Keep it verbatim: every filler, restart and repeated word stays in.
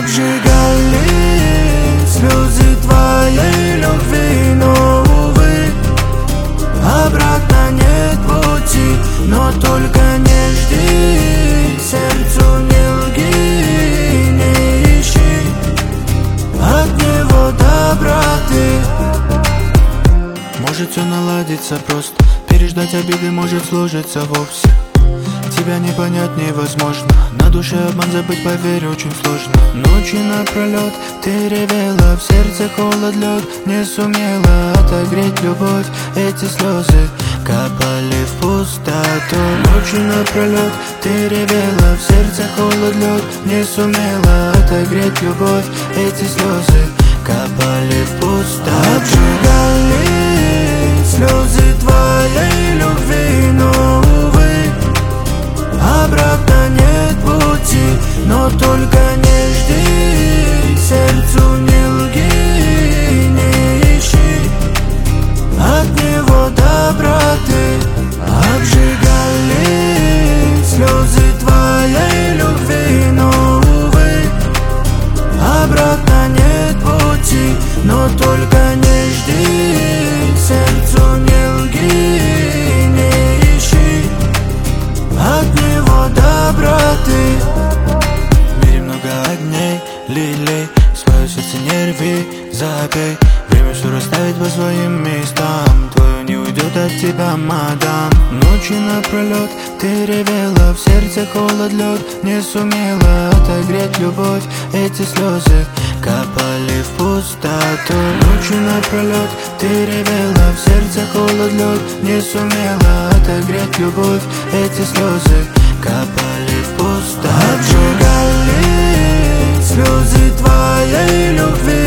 Обжигали слезы твоей любви, но, увы, обратно нет пути. Но только не жди, сердцу не лги, не ищи от него доброты. Может все наладится просто, переждать обиды может сложиться вовсе. Тебя не понять невозможно, на душе обман, забыть, поверь, очень сложно. Ночи напролет ты ревела, в сердце холод, лед, не сумела отогреть любовь. Эти слезы капали в пустоту. Ночи напролет ты ревела, в сердце холод, лед, не сумела отогреть любовь. Эти слезы капали в пустоту. Обжигали слезы твоей любви, но, увы, обратно нет пути. Но только не жди, сердцу не лги, не ищи от него доброты. Обжигали слезы твоей любви, но, увы, обратно нет пути. Но только не жди, сердцу не лги, не ищи от него доброты. В мире много огней, лилей, свое сердце не рви, забей. Время все расставить по своим местам, твое не уйдет от тебя, мадам. Ночи напролет ты ревела, в сердце холод, лед, не сумела отогреть любовь. Эти слезы капали в пустоту. Ночи напролет ты ревела, в сердце холод, лед, не сумела отогреть любовь. Эти слезы капали в пустоту. Обжигали слезы твоей любви,